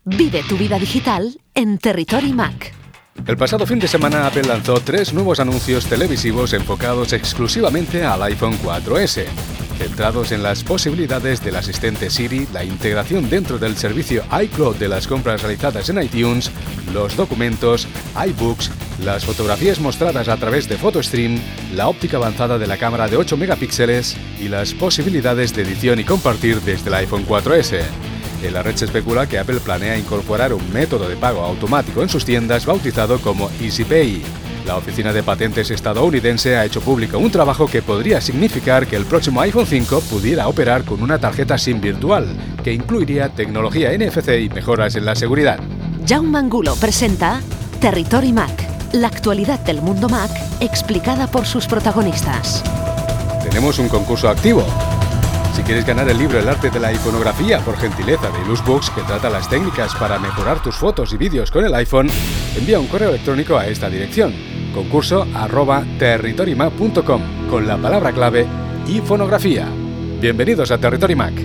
Vive tu vida digital en Territory Mac. El pasado fin de semana Apple lanzó 3 nuevos anuncios televisivos enfocados exclusivamente al iPhone 4S, centrados en las posibilidades del asistente Siri, la integración dentro del servicio iCloud de las compras realizadas en iTunes, los documentos, iBooks, las fotografías mostradas a través de PhotoStream, la óptica avanzada de la cámara de 8 megapíxeles y las posibilidades de edición y compartir desde el iPhone 4S. En la red se especula que Apple planea incorporar un método de pago automático en sus tiendas bautizado como EasyPay. La Oficina de Patentes estadounidense ha hecho público un trabajo que podría significar que el próximo iPhone 5 pudiera operar con una tarjeta SIM virtual, que incluiría tecnología NFC y mejoras en la seguridad. Jaume Angulo presenta Territory Mac, la actualidad del mundo Mac explicada por sus protagonistas. Tenemos un concurso activo. Si quieres ganar el libro El arte de la iconografía por gentileza de Ilusbooks, que trata las técnicas para mejorar tus fotos y vídeos con el iPhone, envía un correo electrónico a esta dirección: concurso@territorymac.com con la palabra clave iconografía. Bienvenidos a Territory Mac.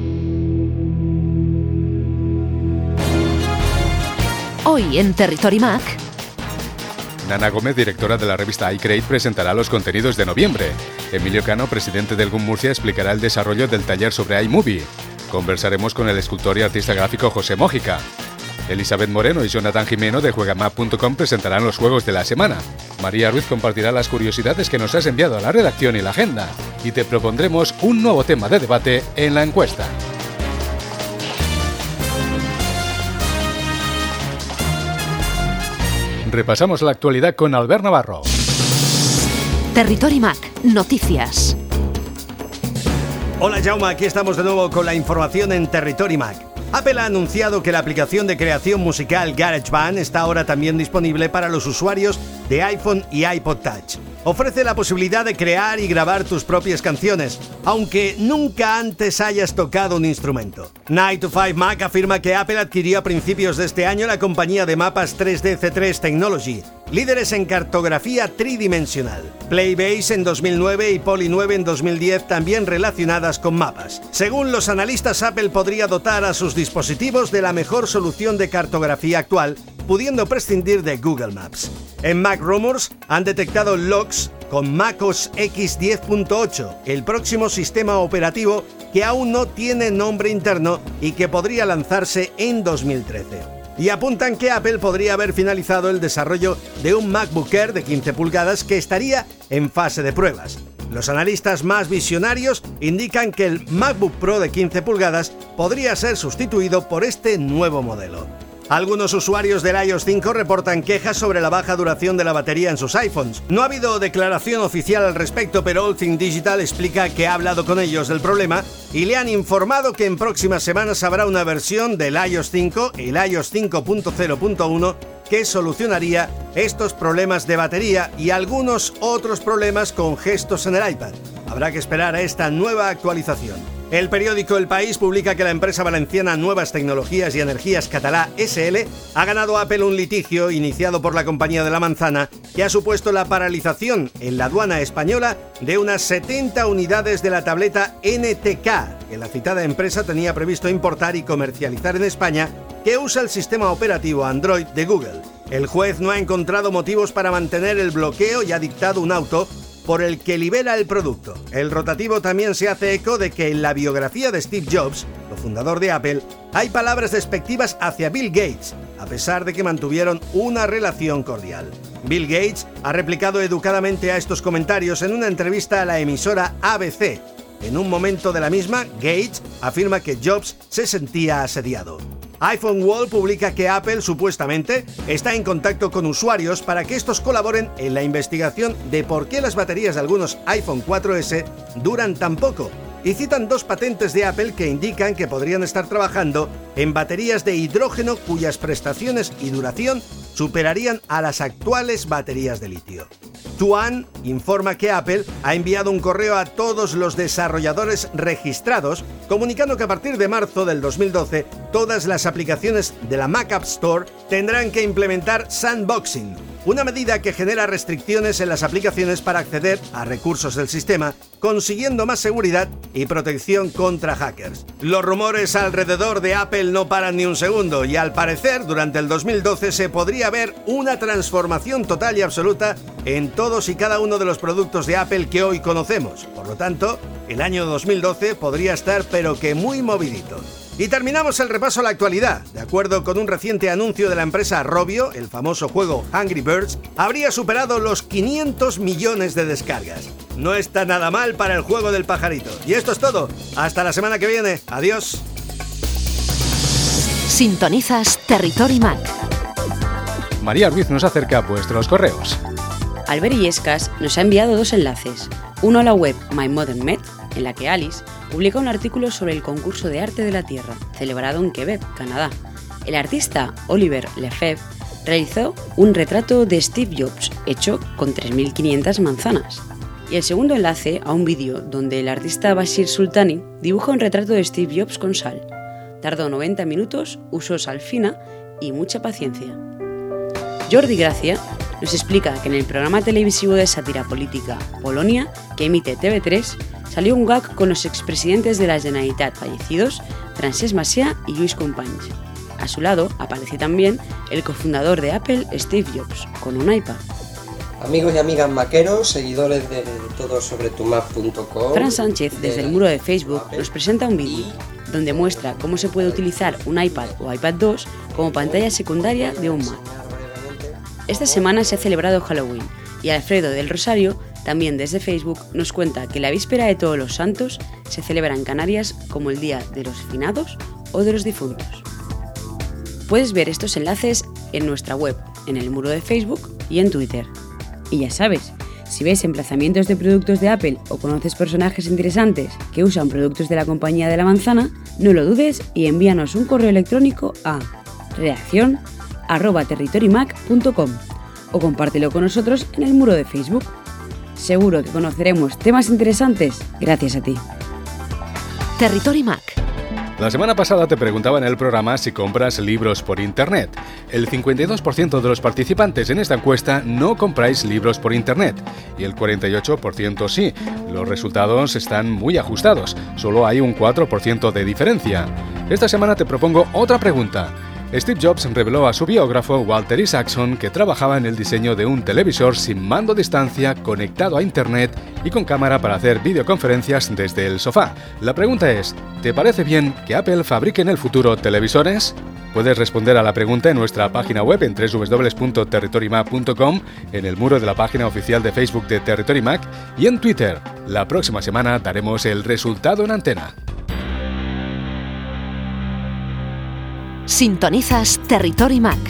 Hoy en Territory Mac, Nana Gómez, directora de la revista iCreate, presentará los contenidos de noviembre. Emilio Cano, presidente del GUM Murcia, explicará el desarrollo del taller sobre iMovie. Conversaremos con el escultor y artista gráfico José Mójica. Elizabeth Moreno y Jonathan Jimeno de Juegamap.com presentarán los juegos de la semana. María Ruiz compartirá las curiosidades que nos has enviado a la redacción y la agenda. Y te propondremos un nuevo tema de debate en la encuesta. Repasamos la actualidad con Albert Navarro. Territory Mac, noticias. Hola Jaume, aquí estamos de nuevo con la información en Territory Mac. Apple ha anunciado que la aplicación de creación musical GarageBand está ahora también disponible para los usuarios de iPhone y iPod Touch. Ofrece la posibilidad de crear y grabar tus propias canciones, aunque nunca antes hayas tocado un instrumento. 9to5Mac afirma que Apple adquirió a principios de este año la compañía de mapas 3D C3 Technology, líderes en cartografía tridimensional. Playbase en 2009 y Poly9 en 2010 también relacionadas con mapas. Según los analistas, Apple podría dotar a sus dispositivos de la mejor solución de cartografía actual, pudiendo prescindir de Google Maps. En Mac Rumors han detectado logs con macOS X 10.8, el próximo sistema operativo que aún no tiene nombre interno y que podría lanzarse en 2013. Y apuntan que Apple podría haber finalizado el desarrollo de un MacBook Air de 15 pulgadas que estaría en fase de pruebas. Los analistas más visionarios indican que el MacBook Pro de 15 pulgadas podría ser sustituido por este nuevo modelo. Algunos usuarios del iOS 5 reportan quejas sobre la baja duración de la batería en sus iPhones. No ha habido declaración oficial al respecto, pero All Things Digital explica que ha hablado con ellos del problema y le han informado que en próximas semanas habrá una versión del iOS 5, el iOS 5.0.1, que solucionaría estos problemas de batería y algunos otros problemas con gestos en el iPad. Habrá que esperar a esta nueva actualización. El periódico El País publica que la empresa valenciana Nuevas Tecnologías y Energías Catalá SL ha ganado a Apple un litigio iniciado por la compañía de la manzana que ha supuesto la paralización en la aduana española de unas 70 unidades de la tableta NTK que la citada empresa tenía previsto importar y comercializar en España, que usa el sistema operativo Android de Google. El juez no ha encontrado motivos para mantener el bloqueo y ha dictado un auto por el que libera el producto. El rotativo también se hace eco de que en la biografía de Steve Jobs, el fundador de Apple, hay palabras despectivas hacia Bill Gates, a pesar de que mantuvieron una relación cordial. Bill Gates ha replicado educadamente a estos comentarios en una entrevista a la emisora ABC. En un momento de la misma, Gates afirma que Jobs se sentía asediado. iPhone World publica que Apple supuestamente está en contacto con usuarios para que estos colaboren en la investigación de por qué las baterías de algunos iPhone 4S duran tan poco, y citan 2 patentes de Apple que indican que podrían estar trabajando en baterías de hidrógeno cuyas prestaciones y duración superarían a las actuales baterías de litio. Tuan informa que Apple ha enviado un correo a todos los desarrolladores registrados comunicando que a partir de marzo del 2012 todas las aplicaciones de la Mac App Store tendrán que implementar Sandboxing, una medida que genera restricciones en las aplicaciones para acceder a recursos del sistema, consiguiendo más seguridad y protección contra hackers. Los rumores alrededor de Apple no paran ni un segundo y al parecer durante el 2012 se podría ver una transformación total y absoluta en todos y cada uno de los productos de Apple que hoy conocemos. Por lo tanto, el año 2012 podría estar pero que muy movidito. Y terminamos el repaso a la actualidad. De acuerdo con un reciente anuncio de la empresa Rovio, el famoso juego Angry Birds habría superado los 500 millones de descargas. No está nada mal para el juego del pajarito. Y esto es todo. Hasta la semana que viene. Adiós. Sintonizas Territory Mac. María Ruiz nos acerca vuestros correos. Albert Illescas nos ha enviado 2 enlaces. Uno a la web My Modern Met, en la que Alice publica un artículo sobre el concurso de arte de la Tierra, celebrado en Quebec, Canadá. El artista Oliver Lefebvre realizó un retrato de Steve Jobs hecho con 3.500 manzanas. Y el segundo enlace a un vídeo donde el artista Bashir Sultani dibuja un retrato de Steve Jobs con sal. Tardó 90 minutos, usó sal fina y mucha paciencia. Jordi Gracia nos explica que en el programa televisivo de sátira política Polonia, que emite TV3, salió un gag con los expresidentes de la Generalitat fallecidos, Francesc Macià y Lluís Companys. A su lado aparece también el cofundador de Apple, Steve Jobs, con un iPad. Amigos y amigas maqueros, seguidores de todosobretumac.com. Fran Sánchez, desde el muro de Facebook, nos presenta un vídeo donde muestra cómo se puede utilizar un iPad o iPad 2 como pantalla secundaria de un Mac. Esta semana se ha celebrado Halloween y Alfredo del Rosario, también desde Facebook, nos cuenta que la víspera de Todos los Santos se celebra en Canarias como el Día de los Finados o de los Difuntos. Puedes ver estos enlaces en nuestra web, en el muro de Facebook y en Twitter. Y ya sabes, si ves emplazamientos de productos de Apple o conoces personajes interesantes que usan productos de la compañía de la manzana, no lo dudes y envíanos un correo electrónico a redaccion@territorymac.com o compártelo con nosotros en el muro de Facebook. Seguro que conoceremos temas interesantes gracias a ti. Territory Mac. La semana pasada te preguntaba en el programa si compras libros por Internet. El 52% de los participantes en esta encuesta no compráis libros por Internet y el 48% sí. Los resultados están muy ajustados, solo hay un 4% de diferencia. Esta semana te propongo otra pregunta. Steve Jobs reveló a su biógrafo Walter Isaacson que trabajaba en el diseño de un televisor sin mando a distancia, conectado a Internet y con cámara para hacer videoconferencias desde el sofá. La pregunta es, ¿te parece bien que Apple fabrique en el futuro televisores? Puedes responder a la pregunta en nuestra página web en www.territorymac.com, en el muro de la página oficial de Facebook de Territory Mac y en Twitter. La próxima semana daremos el resultado en antena. Sintonizas Territory Mac.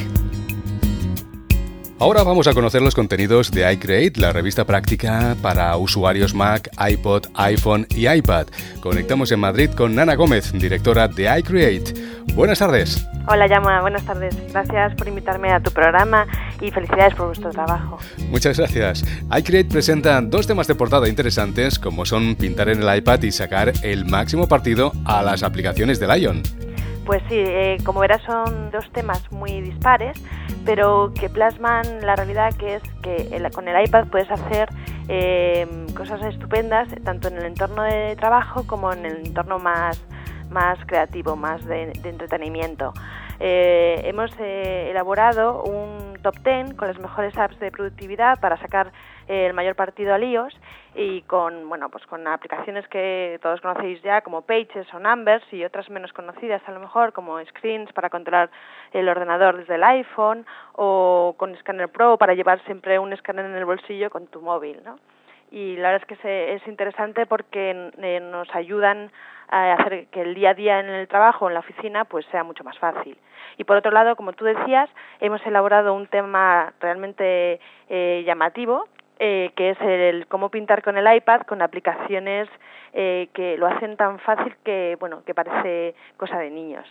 Ahora vamos a conocer los contenidos de iCreate, la revista práctica para usuarios Mac, iPod, iPhone y iPad. Conectamos en Madrid con Ana Gómez, directora de iCreate. Buenas tardes. Hola, Llama, buenas tardes. Gracias por invitarme a tu programa y felicidades por vuestro trabajo. Muchas gracias. iCreate presenta 2 temas de portada interesantes, como son pintar en el iPad y sacar el máximo partido a las aplicaciones del iON. Pues sí, como verás son 2 temas muy dispares, pero que plasman la realidad que es que con el iPad puedes hacer cosas estupendas, tanto en el entorno de trabajo como en el entorno más creativo, más de entretenimiento. Hemos elaborado un top 10 con las mejores apps de productividad para sacar el mayor partido al iOS y con aplicaciones que todos conocéis ya como Pages o Numbers y otras menos conocidas a lo mejor como Screens para controlar el ordenador desde el iPhone o con Scanner Pro para llevar siempre un escáner en el bolsillo con tu móvil, ¿no? Y la verdad es que es interesante porque nos ayudan a hacer que el día a día en el trabajo o en la oficina pues sea mucho más fácil. Y por otro lado, como tú decías, hemos elaborado un tema realmente llamativo, que es el cómo pintar con el iPad con aplicaciones que lo hacen tan fácil que parece cosa de niños.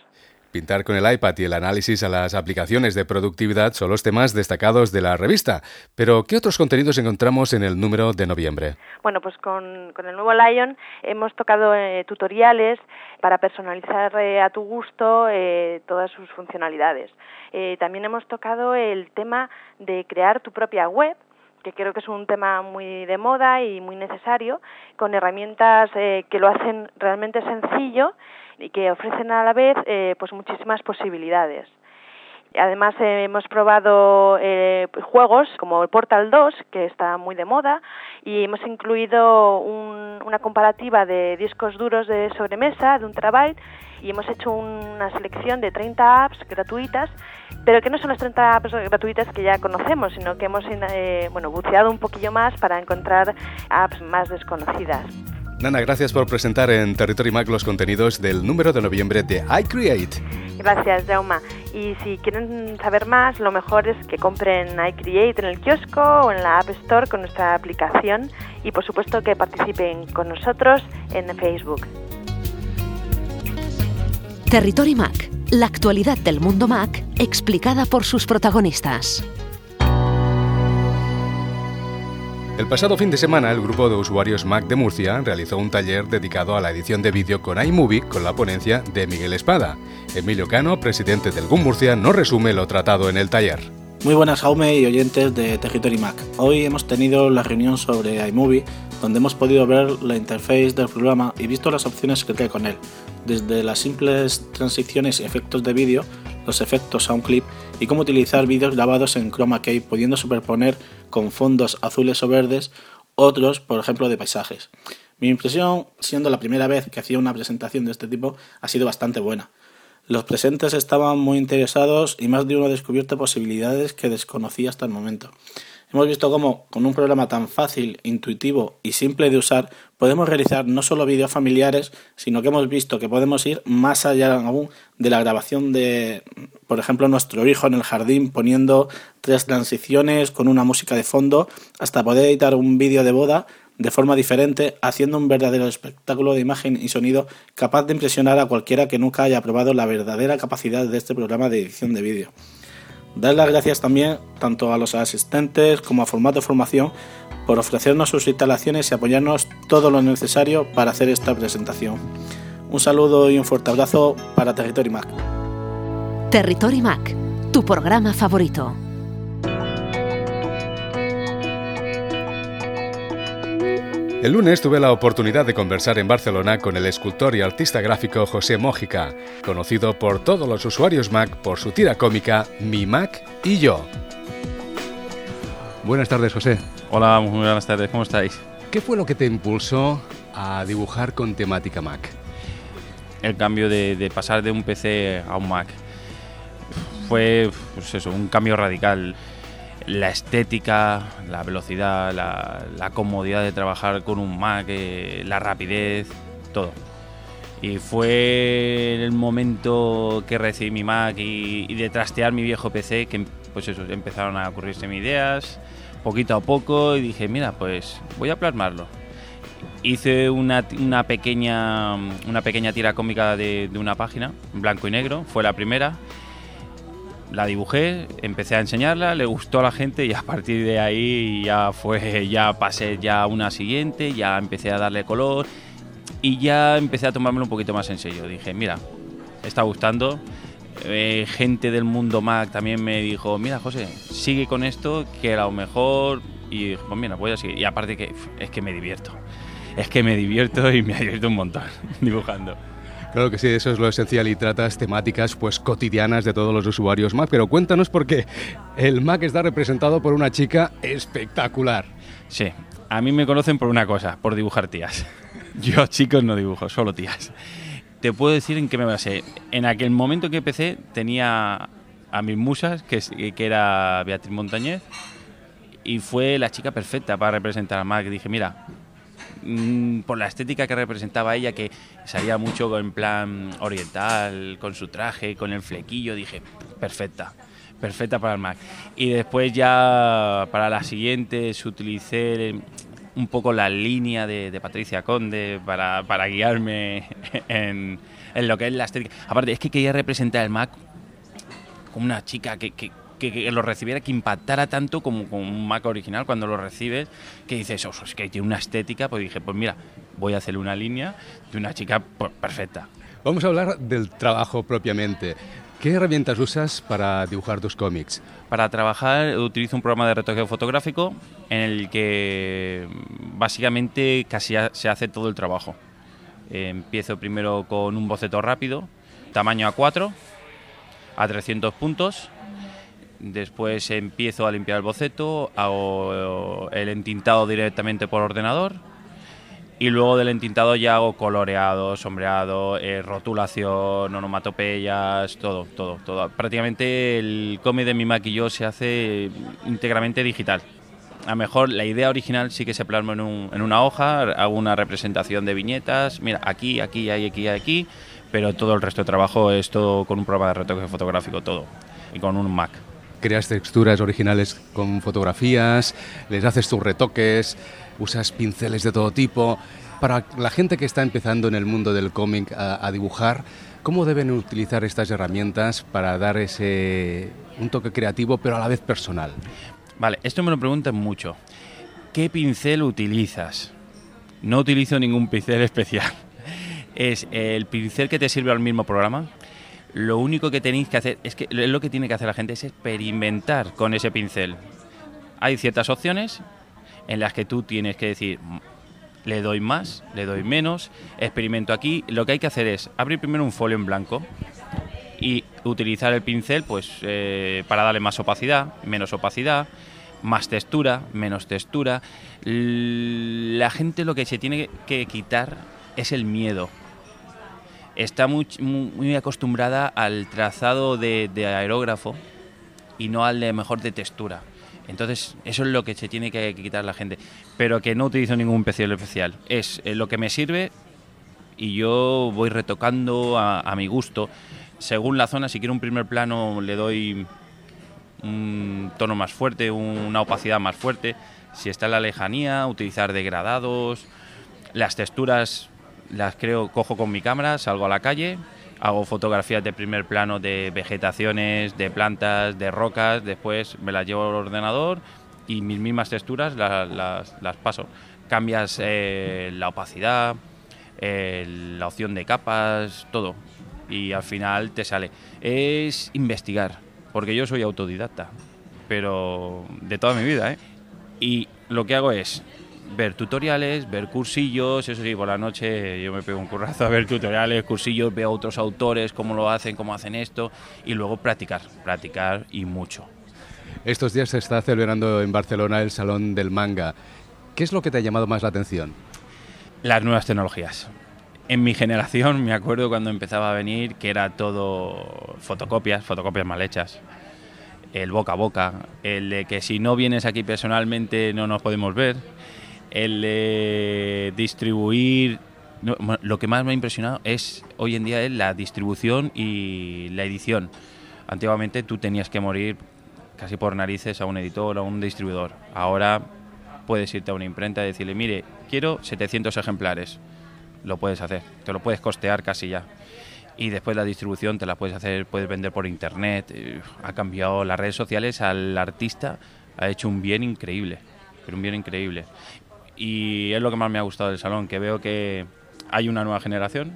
Pintar con el iPad y el análisis a las aplicaciones de productividad son los temas destacados de la revista. Pero, ¿qué otros contenidos encontramos en el número de noviembre? Bueno, pues con el nuevo Lion hemos tocado tutoriales para personalizar a tu gusto todas sus funcionalidades. También hemos tocado el tema de crear tu propia web, que creo que es un tema muy de moda y muy necesario, con herramientas que lo hacen realmente sencillo y que ofrecen a la vez pues muchísimas posibilidades. Además hemos probado juegos como el Portal 2, que está muy de moda, y hemos incluido una comparativa de discos duros de sobremesa de 1 TB, y hemos hecho una selección de 30 apps gratuitas, pero que no son las 30 apps gratuitas que ya conocemos, sino que hemos buceado un poquillo más para encontrar apps más desconocidas. Nana, gracias por presentar en Territory Mac los contenidos del número de noviembre de iCreate. Gracias, Jaume. Y si quieren saber más, lo mejor es que compren iCreate en el kiosco o en la App Store con nuestra aplicación, y por supuesto que participen con nosotros en Facebook. Territory Mac, la actualidad del mundo Mac explicada por sus protagonistas. El pasado fin de semana, el grupo de usuarios Mac de Murcia realizó un taller dedicado a la edición de vídeo con iMovie con la ponencia de Miguel Espada. Emilio Cano, presidente del GUM Murcia, nos resume lo tratado en el taller. Muy buenas, Jaume y oyentes de Territory Mac. Hoy hemos tenido la reunión sobre iMovie, donde hemos podido ver la interface del programa y visto las opciones que trae con él, desde las simples transiciones y efectos de vídeo, los efectos a un clip y cómo utilizar vídeos grabados en Chroma Key, pudiendo superponer con fondos azules o verdes otros, por ejemplo, de paisajes. Mi impresión, siendo la primera vez que hacía una presentación de este tipo, ha sido bastante buena. Los presentes estaban muy interesados y más de uno ha descubierto posibilidades que desconocía hasta el momento. Hemos visto cómo, con un programa tan fácil, intuitivo y simple de usar, podemos realizar no solo vídeos familiares, sino que hemos visto que podemos ir más allá aún de la grabación de, por ejemplo, nuestro hijo en el jardín poniendo 3 transiciones con una música de fondo, hasta poder editar un vídeo de boda de forma diferente, haciendo un verdadero espectáculo de imagen y sonido capaz de impresionar a cualquiera que nunca haya probado la verdadera capacidad de este programa de edición de vídeo. Dar las gracias también tanto a los asistentes como a Formato Formación por ofrecernos sus instalaciones y apoyarnos todo lo necesario para hacer esta presentación. Un saludo y un fuerte abrazo para Territory Mac. Territory Mac, tu programa favorito. El lunes tuve la oportunidad de conversar en Barcelona con el escultor y artista gráfico José Mójica, conocido por todos los usuarios Mac por su tira cómica Mi Mac y Yo. Buenas tardes, José. Hola, muy buenas tardes, ¿cómo estáis? ¿Qué fue lo que te impulsó a dibujar con temática Mac? El cambio de pasar de un PC a un Mac fue un cambio radical. La estética, la velocidad, la comodidad de trabajar con un Mac, la rapidez, todo. Y fue el momento que recibí mi Mac y de trastear mi viejo PC que empezaron a ocurrirse mis ideas poquito a poco y dije, mira, pues voy a plasmarlo. Hice una pequeña tira cómica de una página, en blanco y negro, fue la primera. La dibujé, empecé a enseñarla, le gustó a la gente y a partir de ahí ya pasé a una siguiente, ya empecé a darle color y ya empecé a tomármelo un poquito más en serio. Dije, mira, está gustando. Gente del mundo Mac también me dijo, mira, José, sigue con esto, que a lo mejor... Y dije, pues mira, voy a seguir. Y aparte que es que me divierto. Y me divierto un montón dibujando. Claro que sí, eso es lo esencial y tratas temáticas cotidianas de todos los usuarios Mac, pero cuéntanos por qué el Mac está representado por una chica espectacular. Sí, a mí me conocen por una cosa, por dibujar tías. Yo chicos no dibujo, solo tías. Te puedo decir en qué me basé. En aquel momento que empecé tenía a mis musas, que era Beatriz Montañez, y fue la chica perfecta para representar a Mac. Dije, mira, por la estética que representaba ella, que salía mucho en plan oriental, con su traje, con el flequillo, dije, perfecta para el Mac. Y después ya para las siguientes utilicé un poco la línea de Patricia Conde para guiarme en lo que es la estética. Aparte, es que quería representar el Mac como una chica que lo recibiera, que impactara tanto como un Mac original cuando lo recibes, que dices, es que tiene una estética. Pues dije, pues mira, voy a hacerle una línea de una chica pues, perfecta. Vamos a hablar del trabajo propiamente. ¿Qué herramientas usas para dibujar tus cómics? Para trabajar utilizo un programa de retoque fotográfico en el que básicamente casi se hace todo el trabajo. Empiezo primero con un boceto rápido, tamaño A4, a 300 puntos. Después empiezo a limpiar el boceto, hago el entintado directamente por ordenador y luego del entintado ya hago coloreado, sombreado, rotulación, onomatopeyas, todo. Prácticamente el cómic de mi Mac y yo se hace íntegramente digital. A lo mejor la idea original sí que se plasma en una hoja, hago una representación de viñetas, mira, aquí, pero todo el resto de trabajo es todo con un programa de retoque fotográfico, todo, y con un Mac. ¿Creas texturas originales con fotografías? ¿Les haces tus retoques? ¿Usas pinceles de todo tipo? Para la gente que está empezando en el mundo del cómic a dibujar, ¿cómo deben utilizar estas herramientas para dar un toque creativo pero a la vez personal? Vale, esto me lo preguntan mucho. ¿Qué pincel utilizas? No utilizo ningún pincel especial. Es el pincel que te sirve al mismo programa. Lo único que tenéis que hacer, lo que tiene que hacer la gente es experimentar con ese pincel. Hay ciertas opciones en las que tú tienes que decir, le doy más, le doy menos, experimento aquí. Lo que hay que hacer es abrir primero un folio en blanco y utilizar el pincel pues para darle más opacidad, menos opacidad, más textura, menos textura. La gente lo que se tiene que quitar es el miedo. Está muy acostumbrada al trazado de aerógrafo y no al de mejor de textura. Entonces eso es lo que se tiene que quitar la gente. Pero que no utilizo ningún pincel especial. Es lo que me sirve y yo voy retocando a mi gusto. Según la zona, si quiero un primer plano le doy un tono más fuerte, una opacidad más fuerte. Si está en la lejanía, utilizar degradados. Las texturas cojo con mi cámara, salgo a la calle, hago fotografías de primer plano de vegetaciones, de plantas, de rocas, después me las llevo al ordenador y mis mismas texturas las paso. Cambias la opacidad, la opción de capas, todo, y al final te sale. Es investigar, porque yo soy autodidacta, pero de toda mi vida, y lo que hago es ver tutoriales, ver cursillos. Eso sí, por la noche yo me pego un currazo a ver tutoriales, cursillos, veo a otros autores cómo lo hacen, cómo hacen esto, y luego practicar y mucho. Estos días se está celebrando en Barcelona el Salón del Manga. ¿Qué es lo que te ha llamado más la atención? Las nuevas tecnologías. En mi generación me acuerdo cuando empezaba a venir que era todo fotocopias mal hechas. El boca a boca, el de que si no vienes aquí personalmente no nos podemos ver, el de distribuir. Lo que más me ha impresionado hoy en día es la distribución y la edición. Antiguamente tú tenías que morir casi por narices a un editor o a un distribuidor. Ahora puedes irte a una imprenta y decirle, mire, quiero 700 ejemplares. Lo puedes hacer, te lo puedes costear casi ya. Y después la distribución te la puedes hacer, puedes vender por internet. Ha cambiado las redes sociales, al artista ha hecho un bien increíble, pero un bien increíble. Y es lo que más me ha gustado del salón, que veo que hay una nueva generación,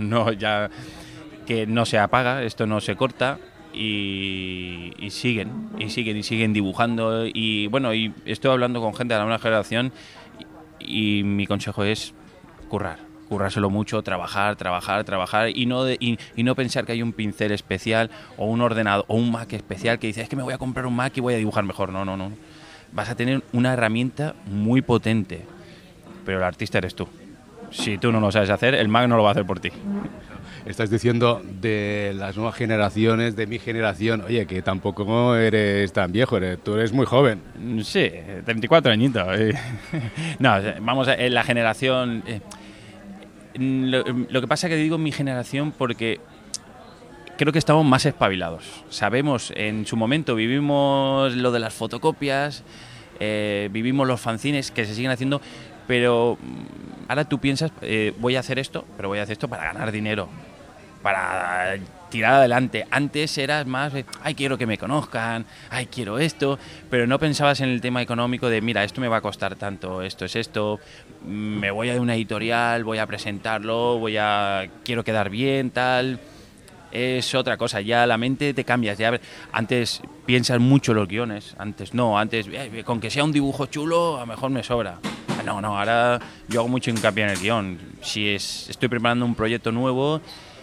que no se apaga, esto no se corta, y siguen dibujando. Y bueno, y estoy hablando con gente de la nueva generación y mi consejo es currárselo mucho, trabajar y no pensar que hay un pincel especial o un ordenador o un Mac especial que dice, es que me voy a comprar un Mac y voy a dibujar mejor. No. Vas a tener una herramienta muy potente, pero el artista eres tú. Si tú no lo sabes hacer, el Mac no lo va a hacer por ti. Estás diciendo de las nuevas generaciones, de mi generación, oye, que tampoco eres tan viejo, tú eres muy joven. Sí, 34 añitos. No, vamos a la generación. Lo que pasa es que digo mi generación porque creo que estamos más espabilados. Sabemos, en su momento vivimos lo de las fotocopias, vivimos los fanzines que se siguen haciendo, pero ahora tú piensas, voy a hacer esto, pero voy a hacer esto para ganar dinero, para tirar adelante. Antes eras más de, ay, quiero que me conozcan, ay, quiero esto, pero no pensabas en el tema económico de, mira, esto me va a costar tanto, esto es esto, me voy a una editorial, voy a presentarlo, quiero quedar bien, tal. Es otra cosa, ya la mente te cambias. Ya antes piensas mucho los guiones, antes con que sea un dibujo chulo a lo mejor me sobra. No, ahora yo hago mucho hincapié en el guión. Estoy preparando un proyecto nuevo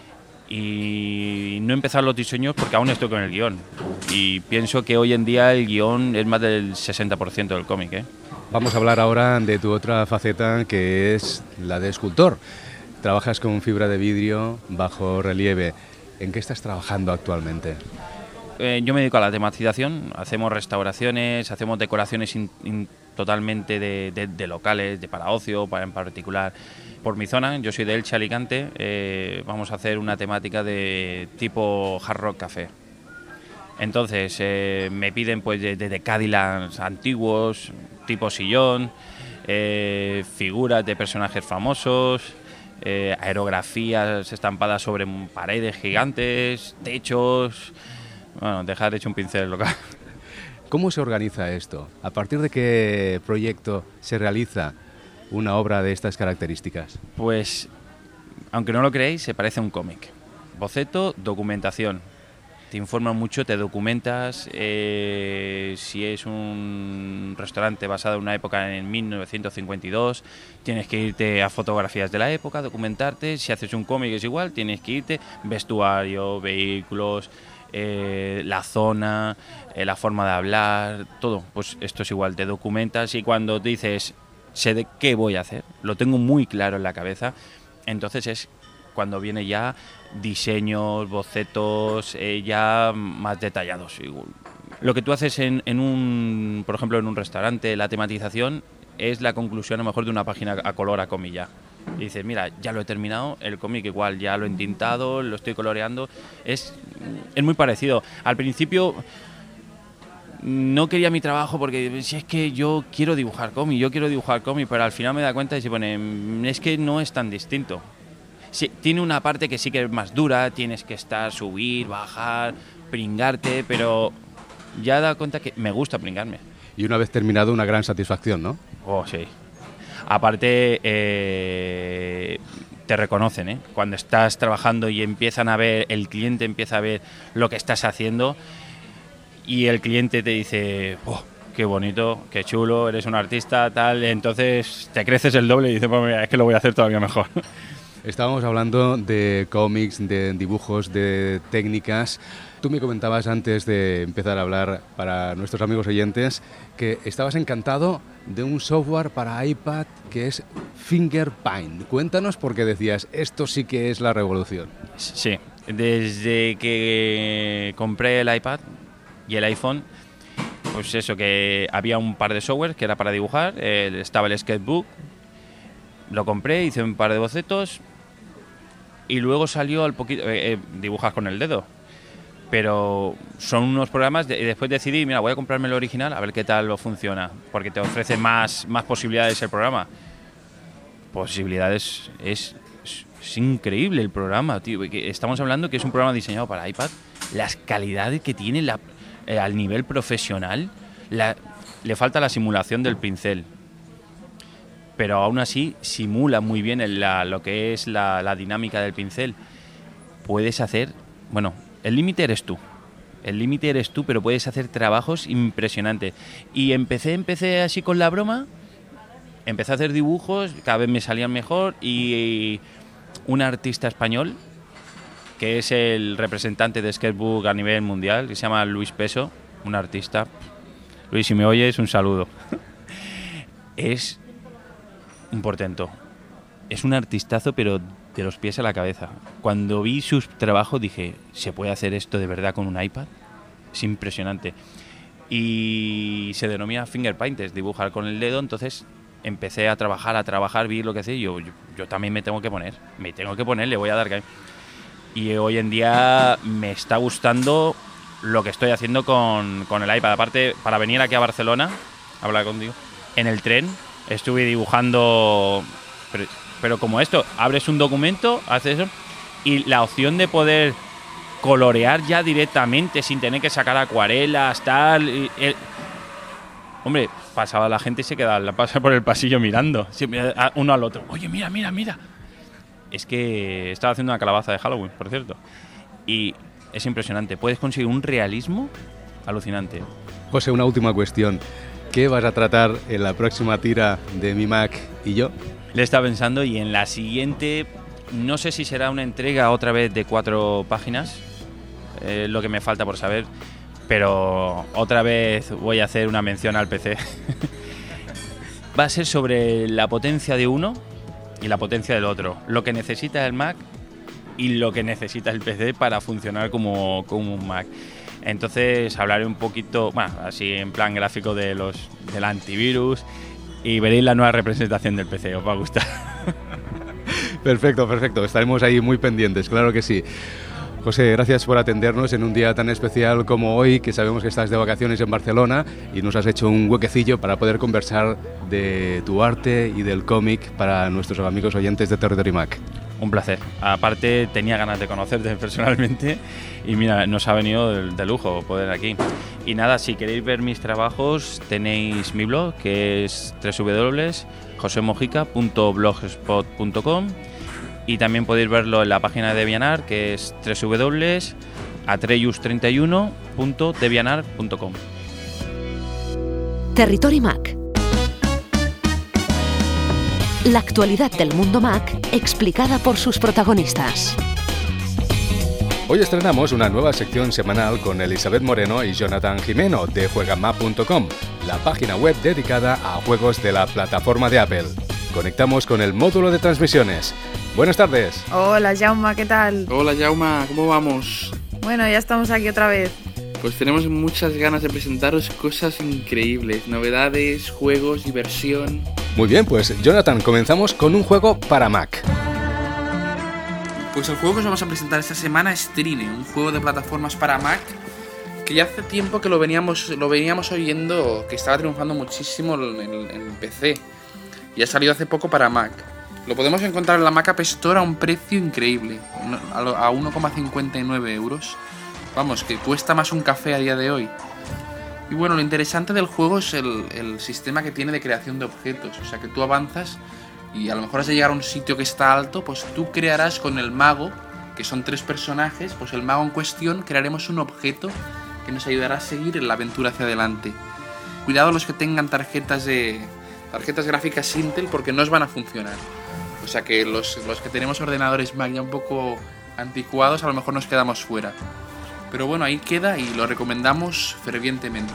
y no he empezado los diseños porque aún estoy con el guión. Y pienso que hoy en día el guión es más del 60% del cómic, ¿eh? Vamos a hablar ahora de tu otra faceta, que es la de escultor. Trabajas con fibra de vidrio bajo relieve. ¿En qué estás trabajando actualmente? Yo me dedico a la tematización, hacemos restauraciones, hacemos decoraciones totalmente de locales, para ocio, en particular. Por mi zona, yo soy de Elche, Alicante, vamos a hacer una temática de tipo Hard Rock Café. Entonces me piden pues de Cadillacs antiguos, tipo sillón, figuras de personajes famosos, aerografías estampadas sobre paredes gigantes, techos. Bueno, dejar hecho un pincel local. ¿Cómo se organiza esto? ¿A partir de qué proyecto se realiza una obra de estas características? Pues, aunque no lo creéis, se parece a un cómic. Boceto, documentación. Te informa mucho, te documentas. Si es un restaurante basado en una época en 1952, tienes que irte a fotografías de la época, documentarte. Si haces un cómic es igual, tienes que irte vestuario, vehículos, la zona, la forma de hablar, todo. Pues esto es igual, te documentas y cuando dices, sé de qué voy a hacer, lo tengo muy claro en la cabeza, entonces es cuando viene ya diseños, bocetos ya más detallados. Lo que tú haces por ejemplo, en un restaurante, la tematización es la conclusión a lo mejor de una página a color a comilla. Y dices, mira, ya lo he terminado, el cómic igual, ya lo he entintado, lo estoy coloreando. Es muy parecido. Al principio no quería mi trabajo porque si es que yo quiero dibujar cómic, pero al final me da cuenta y se pone, es que no es tan distinto. Sí, tiene una parte que sí que es más dura, tienes que subir, bajar, pringarte, pero ya he dado cuenta que me gusta pringarme. Y una vez terminado, una gran satisfacción, ¿no? Oh, sí. Aparte, te reconocen, ¿eh? Cuando estás trabajando y el cliente empieza a ver lo que estás haciendo y el cliente te dice, oh, qué bonito, qué chulo, eres un artista, tal, entonces te creces el doble y dices, pues mira, es que lo voy a hacer todavía mejor. Estábamos hablando de cómics, de dibujos, de técnicas. Tú me comentabas antes de empezar a hablar para nuestros amigos oyentes que estabas encantado de un software para iPad que es Fingerpaint. Cuéntanos por qué decías, esto sí que es la revolución. Sí, desde que compré el iPad y el iPhone, pues eso, que había un par de software que era para dibujar, estaba el Sketchbook, lo compré, hice un par de bocetos y luego salió al poquito, dibujas con el dedo. Pero son unos programas, después decidí, mira, voy a comprarme el original a ver qué tal lo funciona, porque te ofrece más posibilidades el programa. Posibilidades, es increíble el programa, tío. Estamos hablando que es un programa diseñado para iPad, las calidades que tiene al nivel profesional, le falta la simulación del pincel, pero aún así simula muy bien lo que es la dinámica del pincel. Puedes hacer, bueno, el límite eres tú, pero puedes hacer trabajos impresionantes. Y empecé así con la broma, empecé a hacer dibujos, cada vez me salían mejor y un artista español, que es el representante de Sketchbook a nivel mundial, que se llama Luis Peso, un artista. Luis, si me oyes, un saludo. Es un portento. Es un artistazo, pero de los pies a la cabeza. Cuando vi sus trabajos dije, ¿se puede hacer esto de verdad con un iPad? Es impresionante. Y se denomina Fingerpaint, es dibujar con el dedo, entonces empecé a trabajar, vi lo que hacía y yo también me tengo que poner, le voy a dar. Y hoy en día me está gustando lo que estoy haciendo con el iPad. Aparte, para venir aquí a Barcelona, a hablar contigo, en el tren, estuve dibujando, pero como esto, abres un documento, haces eso, y la opción de poder colorear ya directamente sin tener que sacar acuarelas, tal. Hombre, pasaba la gente y se quedaba pasa por el pasillo mirando, uno al otro. Oye, mira. Es que estaba haciendo una calabaza de Halloween, por cierto. Y es impresionante. Puedes conseguir un realismo alucinante. José, una última cuestión. ¿Qué vas a tratar en la próxima tira de Mi Mac y yo? Le estaba pensando y en la siguiente, no sé si será una entrega otra vez de 4 páginas, lo que me falta por saber, pero otra vez voy a hacer una mención al PC. Va a ser sobre la potencia de uno y la potencia del otro, lo que necesita el Mac y lo que necesita el PC para funcionar como un Mac. Entonces hablaré un poquito, bueno, así en plan gráfico del antivirus y veréis la nueva representación del PC, os va a gustar. Perfecto, estaremos ahí muy pendientes, claro que sí. José, gracias por atendernos en un día tan especial como hoy, que sabemos que estás de vacaciones en Barcelona y nos has hecho un huequecillo para poder conversar de tu arte y del cómic para nuestros amigos oyentes de Territory Mac. Un placer. Aparte, tenía ganas de conocerte personalmente y mira, nos ha venido de lujo poder aquí. Y nada, si queréis ver mis trabajos, tenéis mi blog, que es www.josemojica.blogspot.com. Y también podéis verlo en la página de DeviantArt, que es www.atreus31.deviantart.com. Territory Mac. La actualidad del mundo Mac explicada por sus protagonistas. Hoy estrenamos una nueva sección semanal con Elizabeth Moreno y Jonathan Jimeno de Juegamap.com, la página web dedicada a juegos de la plataforma de Apple. Conectamos con el módulo de transmisiones. Buenas tardes. Hola, Jaume, ¿qué tal? Hola, Jaume, ¿cómo vamos? Bueno, ya estamos aquí otra vez. Pues tenemos muchas ganas de presentaros cosas increíbles, novedades, juegos, diversión. Muy bien, pues Jonathan, comenzamos con un juego para Mac. Pues el juego que os vamos a presentar esta semana es Trine, un juego de plataformas para Mac que ya hace tiempo que lo veníamos oyendo, que estaba triunfando muchísimo en PC. Y ha salido hace poco para Mac. Lo podemos encontrar en la Mac App Store a un precio increíble, a 1,59 euros. Vamos, que cuesta más un café a día de hoy. Y bueno, lo interesante del juego es el sistema que tiene de creación de objetos. O sea, que tú avanzas y a lo mejor has de llegar a un sitio que está alto, pues tú crearás con el mago, que son 3 personajes, pues el mago en cuestión crearemos un objeto que nos ayudará a seguir en la aventura hacia adelante. Cuidado los que tengan tarjetas gráficas Intel, porque no os van a funcionar. O sea que los que tenemos ordenadores Mac ya un poco anticuados, a lo mejor nos quedamos fuera. Pero bueno, ahí queda y lo recomendamos fervientemente.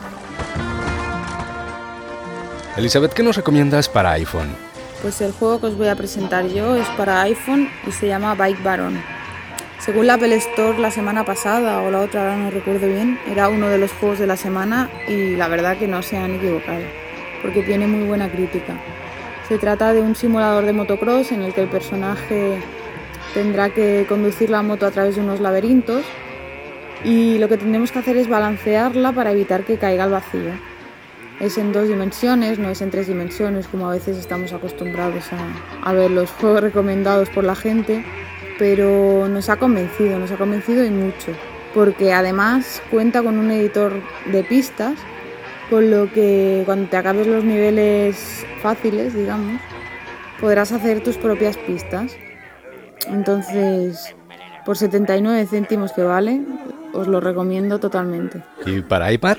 Elizabeth, ¿qué nos recomiendas para iPhone? Pues el juego que os voy a presentar yo es para iPhone y se llama Bike Baron. Según la Apple Store la semana pasada o la otra, ahora no recuerdo bien, era uno de los juegos de la semana y la verdad que no se han equivocado, porque tiene muy buena crítica. Se trata de un simulador de motocross en el que el personaje tendrá que conducir la moto a través de unos laberintos y lo que tendremos que hacer es balancearla para evitar que caiga al vacío. Es en 2 dimensiones, no es en 3 dimensiones como a veces estamos acostumbrados a ver los juegos recomendados por la gente, pero nos ha convencido y mucho, porque además cuenta con un editor de pistas, con lo que cuando te acabes los niveles fáciles, digamos, podrás hacer tus propias pistas. Entonces, por 79 céntimos que vale, os lo recomiendo totalmente. ¿Y para iPad?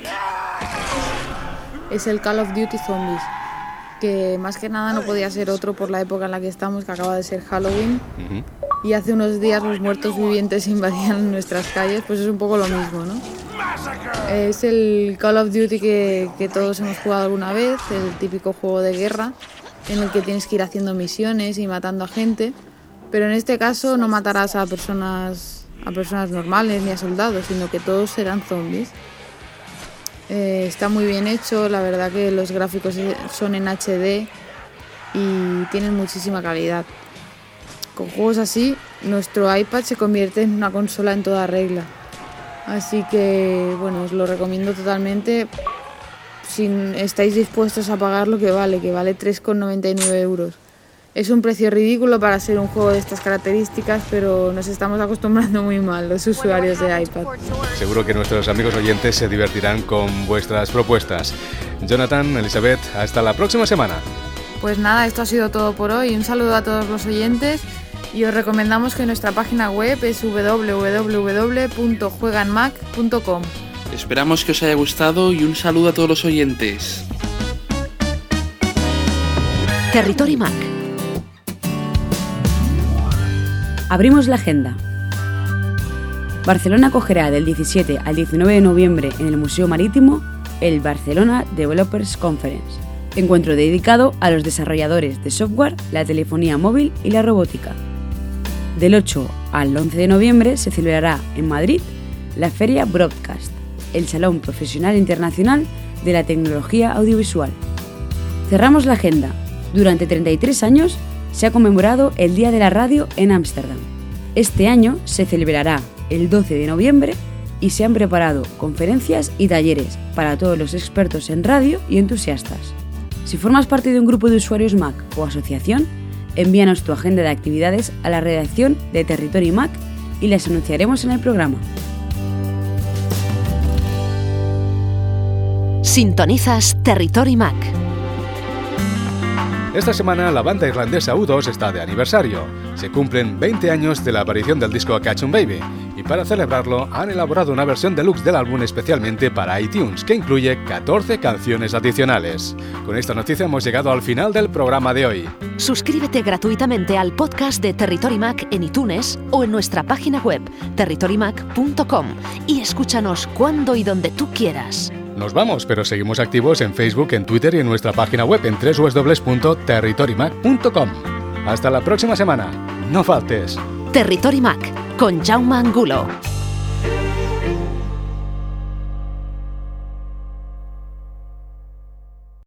Es el Call of Duty Zombies, que más que nada no podía ser otro por la época en la que estamos, que acaba de ser Halloween. Y hace unos días los muertos vivientes invadían nuestras calles, pues es un poco lo mismo, ¿no? Es el Call of Duty que todos hemos jugado alguna vez, el típico juego de guerra en el que tienes que ir haciendo misiones y matando a gente, pero en este caso no matarás a personas normales ni a soldados, sino que todos serán zombies. Está muy bien hecho, la verdad que los gráficos son en HD y tienen muchísima calidad. Con juegos así, nuestro iPad se convierte en una consola en toda regla. Así que, bueno, os lo recomiendo totalmente si estáis dispuestos a pagar lo que vale 3,99 euros. Es un precio ridículo para ser un juego de estas características, pero nos estamos acostumbrando muy mal los usuarios de iPad. Seguro que nuestros amigos oyentes se divertirán con vuestras propuestas. Jonathan, Elizabeth, hasta la próxima semana. Pues nada, esto ha sido todo por hoy. Un saludo a todos los oyentes y os recomendamos que nuestra página web es www.jueganmac.com. Esperamos que os haya gustado y un saludo a todos los oyentes. Territory Mac. Abrimos la agenda. Barcelona acogerá del 17 al 19 de noviembre en el Museo Marítimo el Barcelona Developers Conference, encuentro dedicado a los desarrolladores de software, la telefonía móvil y la robótica. Del 8 al 11 de noviembre se celebrará en Madrid la Feria Broadcast, el Salón Profesional Internacional de la Tecnología Audiovisual. Cerramos la agenda. Durante 33 años se ha conmemorado el Día de la Radio en Ámsterdam. Este año se celebrará el 12 de noviembre y se han preparado conferencias y talleres para todos los expertos en radio y entusiastas. Si formas parte de un grupo de usuarios Mac o asociación, envíanos tu agenda de actividades a la redacción de Territory Mac y las anunciaremos en el programa. Sintonizas Territory Mac. Esta semana la banda irlandesa U2 está de aniversario. Se cumplen 20 años de la aparición del disco Catch 'Em Baby y para celebrarlo han elaborado una versión deluxe del álbum especialmente para iTunes que incluye 14 canciones adicionales. Con esta noticia hemos llegado al final del programa de hoy. Suscríbete gratuitamente al podcast de Territory Mac en iTunes o en nuestra página web territorymac.com y escúchanos cuando y donde tú quieras. Nos vamos, pero seguimos activos en Facebook, en Twitter y en nuestra página web en www.territorymac.com. Hasta la próxima semana. No faltes. Territory Mac con Jaume Angulo.